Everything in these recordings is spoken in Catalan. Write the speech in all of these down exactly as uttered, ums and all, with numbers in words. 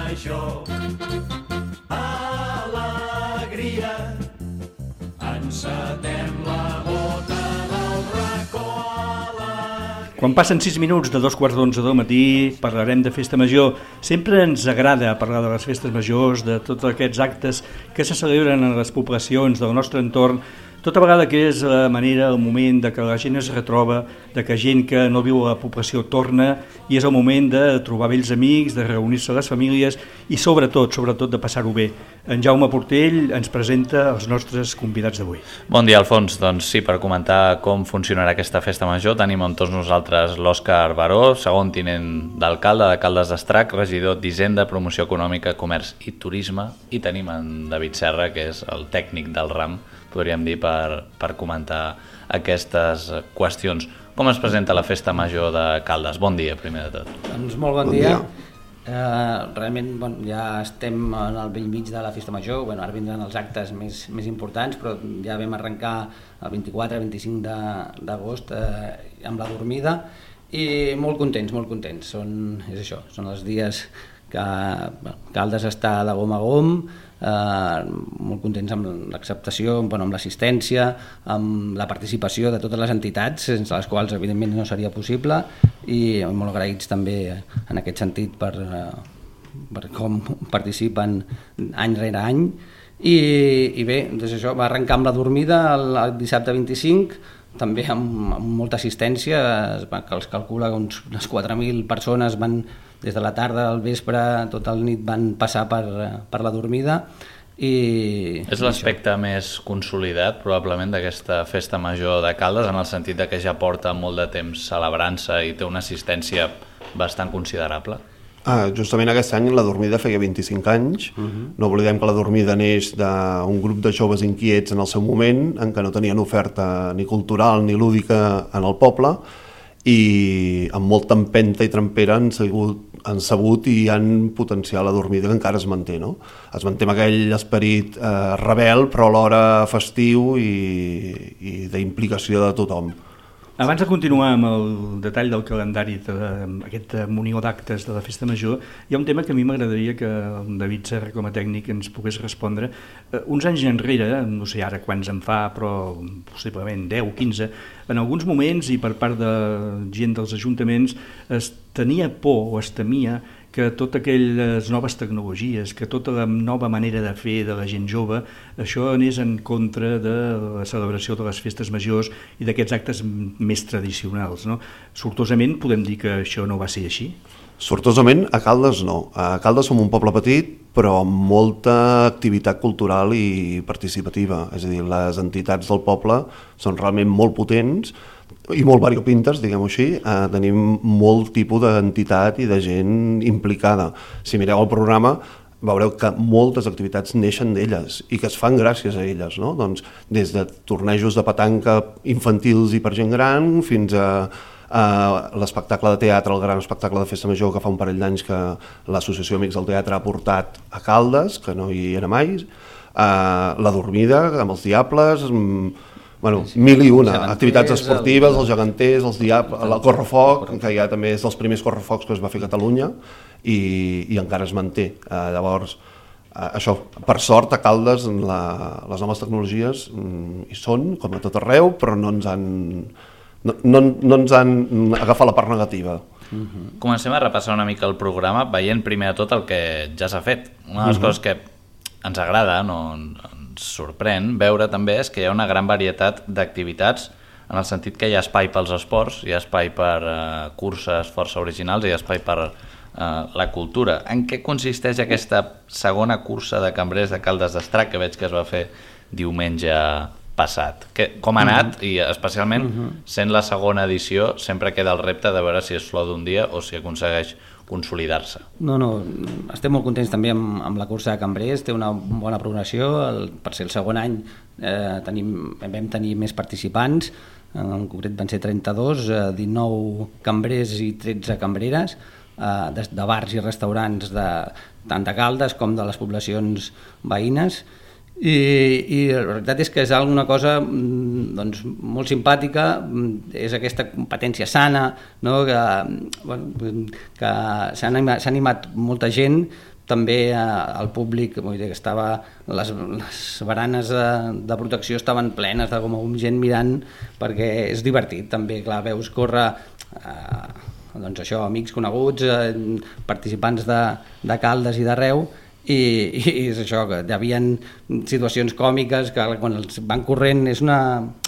major. Alegria, encetem la bota del racó. Quan passen sis minuts de dos quarts d'onze del matí parlarem de festa major. Sempre ens agrada parlar de les festes majors, de tots aquests actes que se celebren en les poblacions del nostre entorn, tota vegada que és la manera, el moment de que la gent es retroba, de que gent que no viu a la població torna, i és el moment de trobar vells amics, de reunir-se les famílies i sobretot, sobretot de passar-ho bé. En Jaume Portell ens presenta els nostres convidats d'avui. Bon dia, Alfons. Doncs sí, per comentar com funcionarà aquesta festa major tenim amb tots nosaltres l'Òscar Baró, segon tinent d'alcalde de Caldes d'Estrac, regidor d'Hisenda, Promoció Econòmica, Comerç i Turisme, i tenim en David Serra, que és el tècnic del RAM, podríem dir, per, per comentar aquestes qüestions. Com es presenta la festa major de Caldes? Bon dia, primer de tot. Doncs molt bon, bon dia. dia. Uh, realment bon, ja estem en el bell mig de la festa major. Bueno, ara vindran els actes més, més importants, però ja vam arrencar el vint-i-quatre vint-i-cinc d'agost uh, amb la dormida i molt contents, molt contents. Són, és això, són els dies que bueno, Caldes està de gom a gom, eh, molt contents amb l'acceptació, bueno, amb l'assistència, amb la participació de totes les entitats, sense les quals evidentment no seria possible, i molt agraïts també en aquest sentit per, eh, per com participen any rere any. I, i bé, doncs això, va arrencar amb la dormida el, el dissabte vint-i-cinc, també amb, amb molta assistència, es, que els calcula que uns, unes quatre mil persones van des de la tarda al vespre, tota la nit van passar per, per la dormida. I és l'aspecte més consolidat probablement d'aquesta festa major de Caldes, en el sentit de que ja porta molt de temps celebrant-se i té una assistència bastant considerable. Ah, justament aquest any la dormida feia vint-i-cinc anys. Uh-huh. No oblidem que la dormida neix d'un grup de joves inquiets en el seu moment, en què no tenien oferta ni cultural ni lúdica en el poble, i amb molta empenta i trempera han, sigut, han sabut i han potenciat la dormida, que encara es manté, no? Es manté amb aquell esperit eh, rebel, però alhora festiu i, i d'implicació de tothom. Abans de continuar amb el detall del calendari d'aquest munió d'actes de la festa major, hi ha un tema que a mi m'agradaria que el David Serra, com a tècnic, ens pogués respondre. Uh, uns anys enrere, no sé ara quants en fa, però possiblement deu, quinze, en alguns moments i per part de gent dels ajuntaments es tenia por o es temia que totes aquelles noves tecnologies, que tota la nova manera de fer de la gent jove, això anés en contra de la celebració de les festes majors i d'aquests actes més tradicionals, no? Sortosament podem dir que això no va ser així? Sortosament a Caldes no. A Caldes som un poble petit, però amb molta activitat cultural i participativa. És a dir, les entitats del poble són realment molt potents i molt variopintes, diguem-ho així. Eh, tenim molt tipus d'entitat i de gent implicada. Si mireu el programa, veureu que moltes activitats neixen d'elles i que es fan gràcies a elles, no? Doncs des de tornejos de petanca infantils i per gent gran fins a Uh, l'espectacle de teatre, el gran espectacle de festa major que fa un parell d'anys que l'Associació Amics del Teatre ha portat a Caldes, que no hi era mai, uh, la dormida amb els diables, um, bueno, sí, sí, mil i una, activitats esportives, el, els geganters, els diables, el correfoc, que ja també és dels primers correfocs que es va fer a Catalunya i, i encara es manté. Uh, llavors, uh, això, per sort, a Caldes la, les noves tecnologies um, hi són, com a tot arreu, però no ens han... No, no, no ens han agafat la part negativa. Uh-huh. Comencem a repassar una mica el programa veient primer de tot el que ja s'ha fet. Una de les uh-huh. coses que ens agrada, no, ens sorprèn veure també és que hi ha una gran varietat d'activitats, en el sentit que hi ha espai pels esports, hi ha espai per uh, curses força originals i hi ha espai per uh, la cultura. En què consisteix aquesta segona cursa de cambrers de Caldes d'Estrac que veig que es va fer diumenge passat? Que, com ha anat? I especialment, uh-huh. sent la segona edició, sempre queda el repte de veure si és flor d'un dia o si aconsegueix consolidar-se. No, no, estem molt contents també amb, amb la cursa de cambrers, té una bona progressió, el, per ser el segon any eh, tenim, vam tenir més participants, en concret van ser trenta-dos, eh, dinou cambrers i tretze cambreres, eh, de, de bars i restaurants de, tant de Caldes com de les poblacions veïnes. I, i la veritat és que és alguna cosa doncs, molt simpàtica, és aquesta competència sana, no? que, bueno, que s'ha animat, s'ha animat molta gent, també el públic, vull dir que estava, les, les baranes de, de protecció estaven plenes de com gent mirant, perquè és divertit també, clar, veus córrer eh, doncs això, amics coneguts, eh, participants de, de Caldes i d'arreu, i, i és això, que hi havia situacions còmiques que quan els van corrent és una,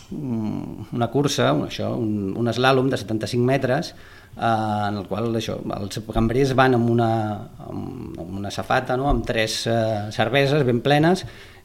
una cursa, això, un, un eslàlom de setanta-cinc metres, Uh, en el qual això, els cambrers van amb una, amb una safata, no? Amb tres uh, cerveses ben plenes,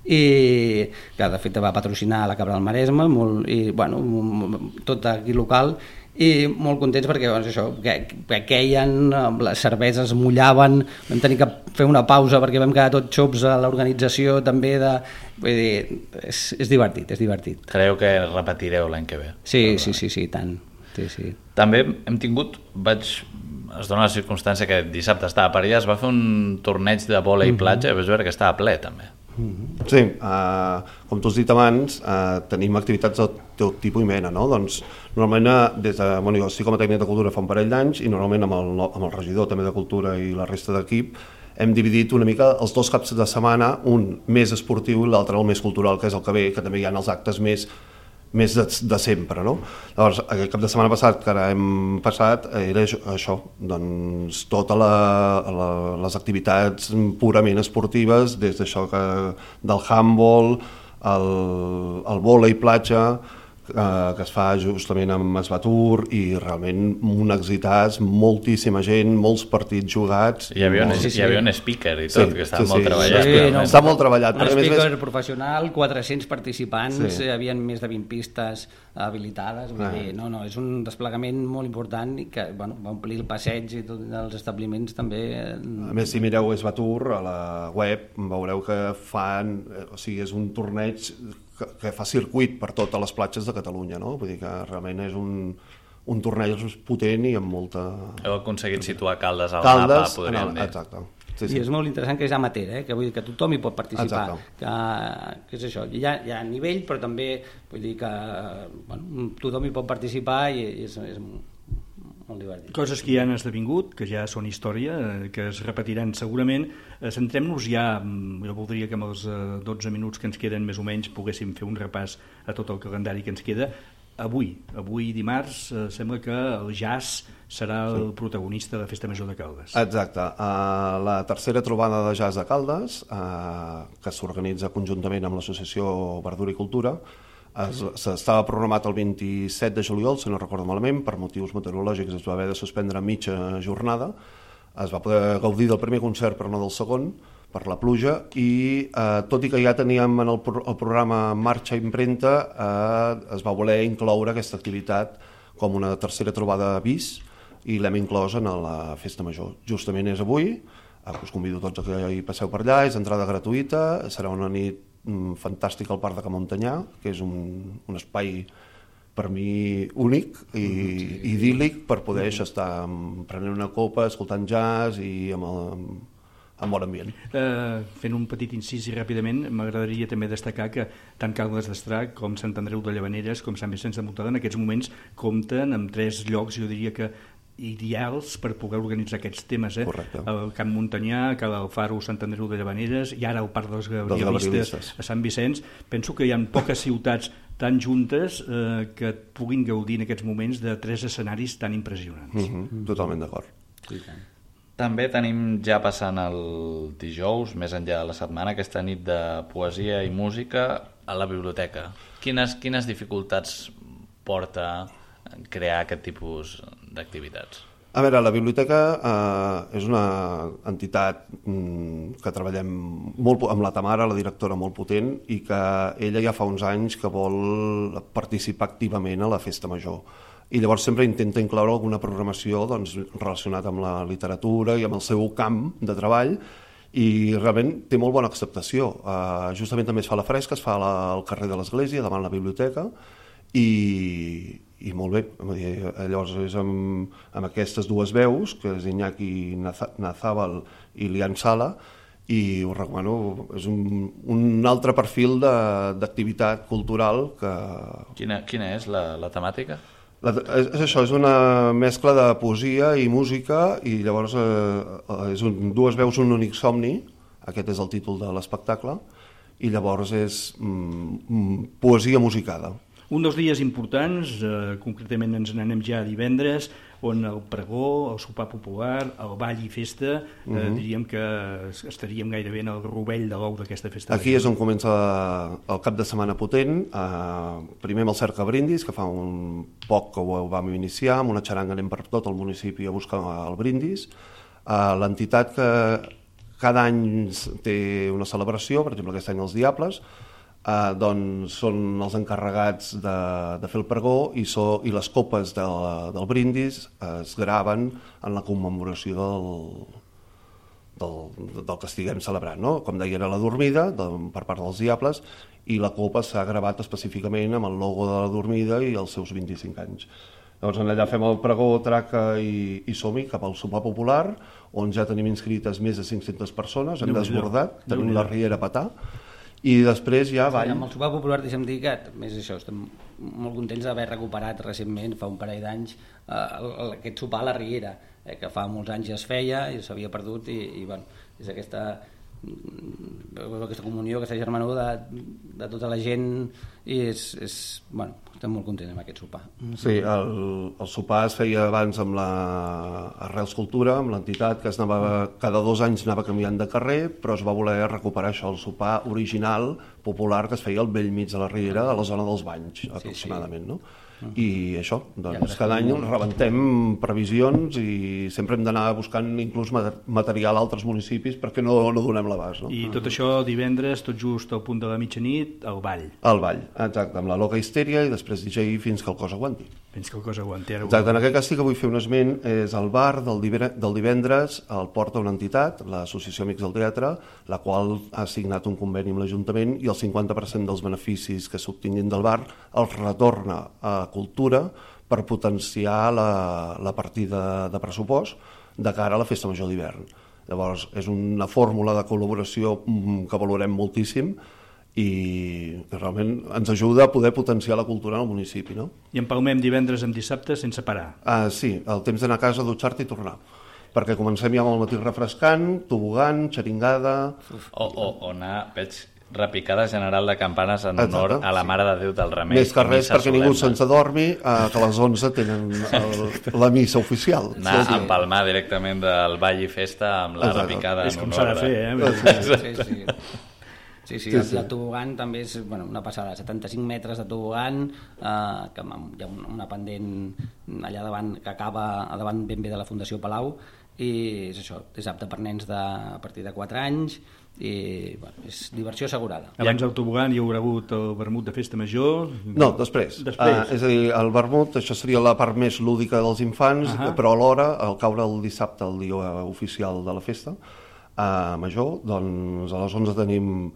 i que de fet va patrocinar la Cabra del Maresme, molt, i bueno, tot aquí local, i molt contents perquè doncs, això, que, que queien, les cerveses mullaven, vam tenir que fer una pausa perquè vam quedar tots xops a l'organització també de... Vull dir, és, és divertit, és divertit. Creieu que repetireu l'any que ve? Sí, sí, sí, sí, tant. Sí, sí. També hem tingut, vaig, es dona la circumstància que dissabte estava per allà, es va fer un torneig de vòlei mm -hmm. platja i vaig veure que estava ple també. Mm -hmm. Sí, uh, com tu has dit abans, uh, tenim activitats de tot tipus i mena, no? Doncs normalment, uh, des de, bueno, jo estic com a tècnic de cultura fa un parell d'anys i normalment amb el, amb el regidor també de cultura i la resta d'equip hem dividit una mica els dos caps de setmana, un més esportiu i l'altre el més cultural, que és el que ve, que també hi ha els actes més més de, de sempre, no? Llavors, aquest cap de setmana passat, que ara hem passat, era això, doncs totes la, les activitats purament esportives, des d'això que del handball, el, el vòlei platja, eh, que es fa justament amb Esbatur, i realment un exitàs, moltíssima gent, molts partits jugats. Hi havia, molt... un, hi havia un speaker i tot, sí, que estava sí, molt sí, treballat. Sí, no, està molt treballat. Un speaker més... professional, quatre-cents participants, sí. Hi havia més de vint pistes habilitades, vull ah. dir, no, no, és un desplegament molt important i que bueno, va omplir el passeig i tots els establiments també. A més, si mireu Esbatur a la web, veureu que fan, o sigui, és un torneig que, que fa circuit per totes les platges de Catalunya, no? Vull dir que realment és un, un torneig potent i amb molta... Heu aconseguit situar Caldes al Caldes, mapa, podríem el, dir. exacte. Sí, sí. I és molt interessant que és amateur, eh? Que vull dir que tothom hi pot participar, que, que és això, hi ha, hi ha nivell, però també vull dir que bueno, tothom hi pot participar i, i és, és molt divertit. Coses que ja han esdevingut, que ja són història, que es repetiran segurament. Centrem-nos ja, jo voldria que amb els dotze minuts que ens queden més o menys poguéssim fer un repàs a tot el calendari que ens queda. Avui, avui dimarts, eh, sembla que el jazz serà el sí. protagonista de la Festa Major de Caldes. Exacte. Uh, la tercera trobada de jazz de Caldes, uh, que s'organitza conjuntament amb l'associació Verdura i Cultura, s'estava programat el vint-i-set de juliol, si no recordo malament, per motius meteorològics es va haver de suspendre mitja jornada. Es va poder gaudir del primer concert però no del segon, per la pluja, i eh, tot i que ja teníem en el, pro el programa Marxa Impremta, eh, es va voler incloure aquesta activitat com una tercera trobada bis i l'hem inclòs en la Festa Major. Justament és avui, eh, us convido tots a que hi passeu per allà, és entrada gratuïta, serà una nit mm, fantàstica al Parc de Can Montanyà, que és un, un espai per mi únic i sí. idíl·lic per poder mm. estar prenent una copa, escoltant jazz i amb el, amb en bon ambient. Eh, fent un petit incís i ràpidament, m'agradaria també destacar que tant Caldes d'Estrac com Sant Andreu de Llavaneres com Sant Vicenç de Montalt en aquests moments compten amb tres llocs, jo diria que ideals per poder organitzar aquests temes, eh? Correcte. El Camp Montanyà, Cal Alfaro, Sant Andreu de Llavaneres i ara el Parc dels Gabrielistes a Sant Vicenç. Penso que hi ha poques ciutats tan juntes eh, que puguin gaudir en aquests moments de tres escenaris tan impressionants. Mm-hmm. Totalment d'acord. Sí, tant. També tenim ja passant el dijous, més enllà de la setmana, aquesta nit de poesia i música a la biblioteca. Quines, quines dificultats porta crear aquest tipus d'activitats? A veure, la biblioteca eh, és una entitat mm, que treballem molt amb la Tamara, la directora, molt potent, i que ella ja fa uns anys que vol participar activament a la Festa Major. I llavors sempre intenta incloure alguna programació doncs, relacionada amb la literatura i amb el seu camp de treball, i realment té molt bona acceptació. Uh, justament també es fa la fresca, es fa la, al carrer de l'Església, davant la biblioteca, i, i molt bé. Llavors és amb, amb aquestes dues veus, que és Iñaki Nazábal i Lian Sala, i us recomano, és un, un altre perfil d'activitat cultural que... Quina, quina és la, la temàtica? La, és, és això, és una mescla de poesia i música i llavors eh, és un, dues veus, un únic somni, aquest és el títol de l'espectacle, i llavors és mm, poesia musicada. Un dels dies importants, eh, concretament ens n'anem ja divendres, on el pregó, el sopar popular, el ball i festa, eh, uh-huh. diríem que estaríem gairebé en el rovell de l'ou d'aquesta festa. Aquí és on comença el cap de setmana potent, eh, primer amb el Cerca Brindis, que fa un poc que ho vam iniciar, amb una xaranga anem per tot el municipi a buscar el brindis. Eh, l'entitat que cada any té una celebració, per exemple aquest any els Diables, Uh, doncs són els encarregats de, de fer el pregó i, so, i les copes de, del brindis es graven en la commemoració del, del, del que estiguem celebrant, no? Com deia, era la dormida de, per part dels Diables, i la copa s'ha gravat específicament amb el logo de la dormida i els seus vint-i-cinc anys. Llavors allà fem el pregó, traca i, i som-hi cap al sopar popular, on ja tenim inscrites més de cinc-centes persones, hem desbordat, tenim la riera a petar, i després ja ball. Amb el sopar popular deixem dir que més això, estem molt contents d'haver recuperat recentment, fa un parell d'anys, eh, aquest sopar a la Riera, eh, que fa molts anys ja es feia i s'havia perdut i, i bueno, és aquesta, aquesta comunió, aquesta germanor de, de tota la gent i és, és, bueno, estem molt contents amb aquest sopar. Sí, el, el sopar es feia abans amb la Arrels Cultura, amb l'entitat que es anava, cada dos anys anava canviant de carrer, però es va voler recuperar això, el sopar original, popular, que es feia al vell mig de la Riera, a la zona dels Banys, aproximadament, no? I això, doncs cada any rebentem previsions i sempre hem d'anar buscant inclús material a altres municipis perquè no, no donem l'abast, no? I tot això divendres, tot just al punt de la mitjanit, al ball. Al ball, exacte, amb la loca histèria i després D J fins que el cos aguanti. Fins que el cos aguanti. Exacte, en aquest cas sí que vull fer un esment, és el bar del divendres, el porta una entitat, l'Associació Amics del Teatre, la qual ha signat un conveni amb l'Ajuntament i el cinquanta per cent dels beneficis que s'obtinguin del bar els retorna a cultura per potenciar la, la partida de pressupost de cara a la Festa Major d'hivern. Llavors, és una fórmula de col·laboració que valorem moltíssim i realment ens ajuda a poder potenciar la cultura en el municipi, no? I empalmem divendres amb dissabte sense parar. Ah, sí, el temps d'anar a casa, dutxar-te i tornar. Perquè comencem ja amb el matí refrescant, tobogant, xeringada... O, o, o anar, veig, repicada general de campanes en honor Exacte, a la Mare de Déu del Remei. Més que res perquè ningú se'ns adormi, eh, que a les onze tenen el, la missa oficial. Anar a empalmar directament del ball i festa amb la Exacte. repicada és en com honor. s'ha de fer, eh? Sí, sí. Sí, sí, el, el tobogan també és bueno, una passada, setanta-cinc metres de tobogan, eh, que hi ha una pendent allà davant que acaba a davant ben bé de la Fundació Palau, i és això, és apte per nens de, a partir de quatre anys i bueno, és diversió assegurada. Abans del tobogan hi haurà hagut el vermut de Festa Major? No, després. després. Uh, és a dir, el vermut, això seria la part més lúdica dels infants, uh -huh. però alhora, al caure el dissabte, el dia oficial de la festa uh, major, doncs a les onze tenim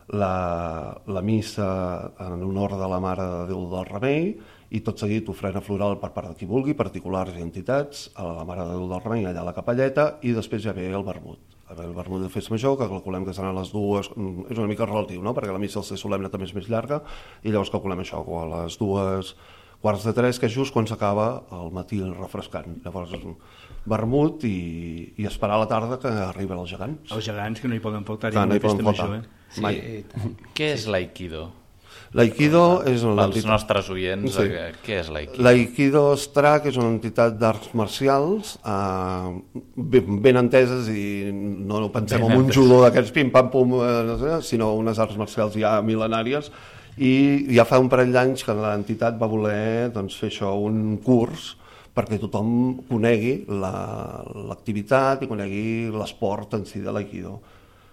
la, la missa en honor de la Mare de Déu del Remei i tot seguit ofrena floral per part de qui vulgui, particulars i entitats, a la Mare de Déu del Remei allà a la capelleta i després ja ve el vermut. El vermut de Festa Major, que calculem que seran les dues, és una mica relatiu, no? Perquè la missa al ser solemne també és més llarga i llavors calculem això, a les dues quarts de tres, que és just quan s'acaba el matí refrescant. Llavors vermut i, i esperar a la tarda que arriben els gegants. Els gegants que no hi poden faltar Clar, no hi Festa poden faltar. Major, eh? Sí, Mai. Què és l'Aikido? L'Aikido és una Pels entitat... nostres oients, Sí. eh, què és l'Aikido? L'Aikido Strac és una entitat d'arts marcials eh, ben, ben enteses i no pensem Ben en un enteses. judo d'aquests pim-pam-pum, eh, no sé, sinó unes arts marcials ja mil·lenàries i ja fa un parell d'anys que l'entitat va voler doncs, fer això, un curs perquè tothom conegui l'activitat la, i conegui l'esport en si de l'Aikido.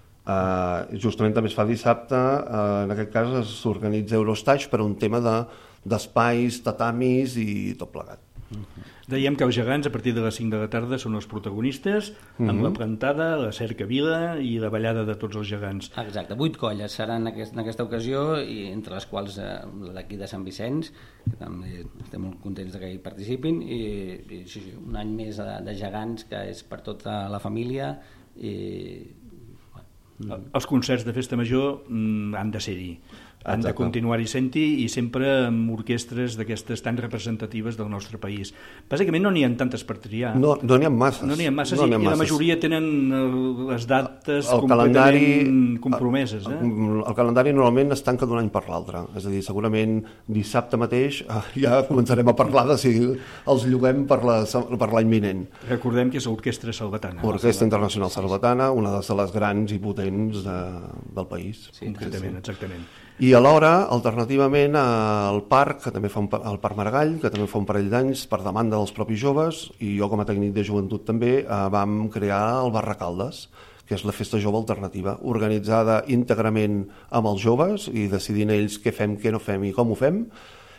Uh, justament també es fa dissabte, uh, en aquest cas s'organitza Eurostage per un tema d'espais, de, tatamis i tot plegat. Dèiem que els gegants a partir de les cinc de la tarda són els protagonistes, amb Mhm. la plantada, la cercavila i la ballada de tots els gegants. Exacte, vuit colles seran en, aquest, en aquesta ocasió i entre les quals eh, d'aquí de Sant Vicenç, que també estem molt contents que hi participin i, i sí, sí, un any més de, de gegants que és per tota la família i Els concerts de Festa Major mm, han de ser-hi. han de Exacte. continuar-hi sent-hi i sempre amb orquestres d'aquestes tan representatives del nostre país. Bàsicament no n'hi ha tantes per triar. No n'hi ha masses. No n'hi ha masses, no i, ha i la masses. majoria tenen el, les dates El completament calendari- compromeses. Eh? El, el calendari normalment es tanca d'un any per l'altre, és a dir, segurament dissabte mateix eh, ja començarem a parlar de si els lloguem per la- per l'any vinent. Recordem que és l'Orquestra Salvatana. Orquestra Internacional Salvatana, una de les grans i potents de, del país. Sí, concretament, exactament. I alhora, alternativament, al parc, que també fa un, pa- el Parc Maragall, que també fa un parell d'anys per demanda dels propis joves, i jo com a tècnic de joventut també, eh, vam crear el Barracaldes, que és la festa jove alternativa, organitzada íntegrament amb els joves i decidint ells què fem, què no fem i com ho fem.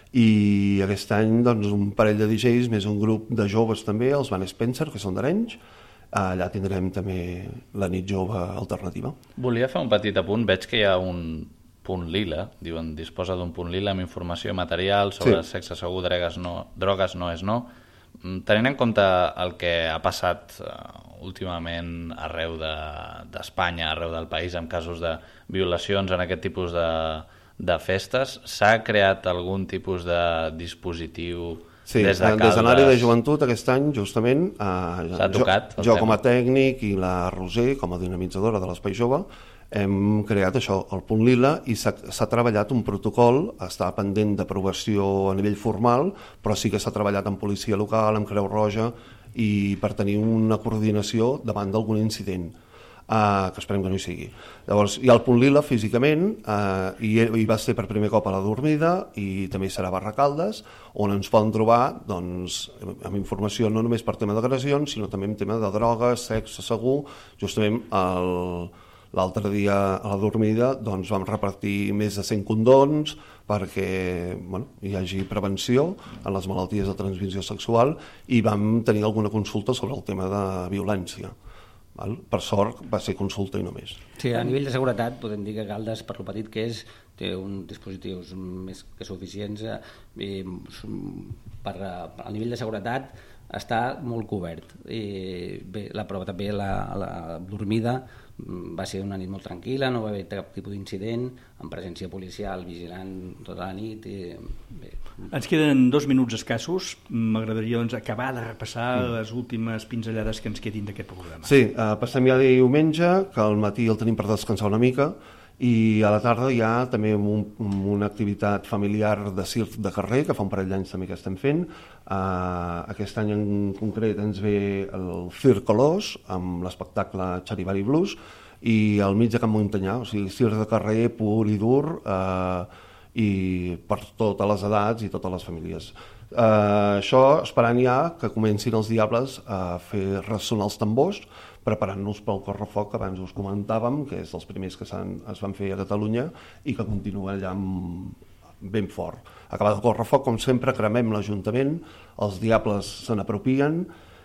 I aquest any doncs, un parell de D Js més un grup de joves també, els Van Spencer, que són d'Arenys. Allà tindrem també la nit jove alternativa. Volia fer un petit apunt. Veig que hi ha un punt lila, diuen disposa d'un punt lila amb informació material sobre Sí. sexe segur, drogues no, drogues no és no. Mm, Tenint en compte el que ha passat eh, últimament arreu de- d'Espanya, arreu del país, amb casos de violacions en aquest tipus de, de festes, s'ha creat algun tipus de dispositiu Sí, des de des de Caldes? l'àrea de joventut aquest any, justament, eh, S'ha tocat jo, el jo tema. com a tècnic i la Roser, com a dinamitzadora de l'Espai Jove, hem creat això, el punt lila, i s'ha s'ha treballat un protocol, està pendent d'aprovació a nivell formal, però sí que s'ha treballat amb policia local, amb Creu Roja, i per tenir una coordinació davant d'algun incident. Uh, que esperem que no hi sigui. Llavors, hi ha el punt lila físicament, uh, i hi va ser per primer cop a la Dormida, i també hi serà a Barracaldes, on ens poden trobar doncs, amb informació no només per tema d'agressions, sinó també en tema de drogues, sexe segur. Justament el, l'altre dia a la Dormida doncs, vam repartir més de cent condons perquè bueno, hi hagi prevenció en les malalties de transmissió sexual, i vam tenir alguna consulta sobre el tema de violència. Val? Per sort va ser consulta i no més. Sí, a nivell de seguretat podem dir que Caldes, per lo petit que és, té uns dispositius més que suficients eh, i per, a nivell de seguretat està molt cobert. I bé, la prova també la, la dormida va ser una nit molt tranquil·la, no va haver cap tipus d'incident, amb presència policial vigilant tota la nit. I, bé. Ens queden dos minuts escassos. M'agradaria doncs, acabar de repassar mm. les últimes pinzellades que ens quedin d'aquest programa. Sí, eh, passem ja de diumenge, que al matí el tenim per descansar una mica, i a la tarda hi ha també un, una activitat familiar de circ de carrer, que fa un parell d'anys també que estem fent. Uh, aquest any en concret ens ve el Circ Colors, amb l'espectacle Charivari Blues, i al mig de Camp Montanyà, o sigui, circ de carrer pur i dur, uh, i per totes les edats i totes les famílies. Uh, això esperant ja que comencin els diables a fer ressonar els tambors, preparant-nos pel correfoc que abans us comentàvem, que és dels primers que es van fer a Catalunya i que continua allà amb, ben fort. Acabat el correfoc, com sempre, cremem l'Ajuntament, els diables se n'apropien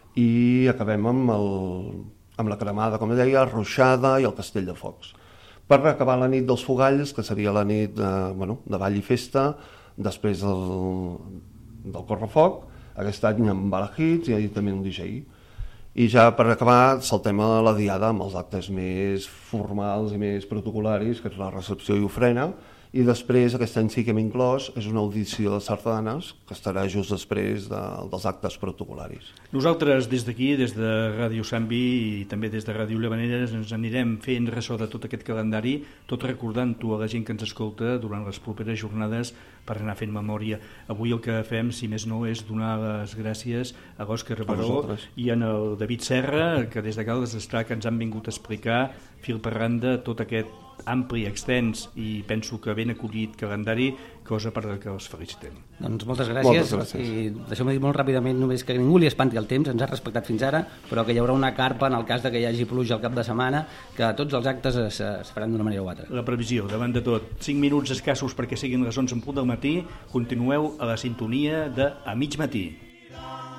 i acabem amb, el, amb la cremada, com deia, ruixada i el castell de focs. Per acabar la nit dels fogalls, que seria la nit de, bueno, de ball i festa, després del, del correfoc, aquest any amb balahits i també un D J. I ja per acabar saltem a la diada amb els actes més formals i més protocolaris, que és la recepció i ofrena, i després aquest any sí que hem inclòs és una audició de sardanes que estarà just després de, dels actes protocolaris. Nosaltres des d'aquí, des de Ràdio Sambi i també des de Ràdio Llavaneres, ens anirem fent ressò de tot aquest calendari, tot recordant-ho a la gent que ens escolta durant les properes jornades per anar fent memòria. Avui el que fem, si més no, és donar les gràcies a l'Òscar Baró i en el David Serra, que des de Caldes d'Estrac ens han vingut a explicar fil per randa tot aquest ampli, extens i penso que ben acollit calendari, cosa per la que els felicitem. Doncs moltes gràcies, moltes gràcies. I deixeu-me dir molt ràpidament només que ningú li espanti el temps, ens ha respectat fins ara, però que hi haurà una carpa en el cas de que hi hagi pluja al cap de setmana, que tots els actes es, es faran d'una manera o altra. La previsió, davant de tot, cinc minuts escassos perquè siguin les onze en punt del matí, continueu a la sintonia de A Mig Matí.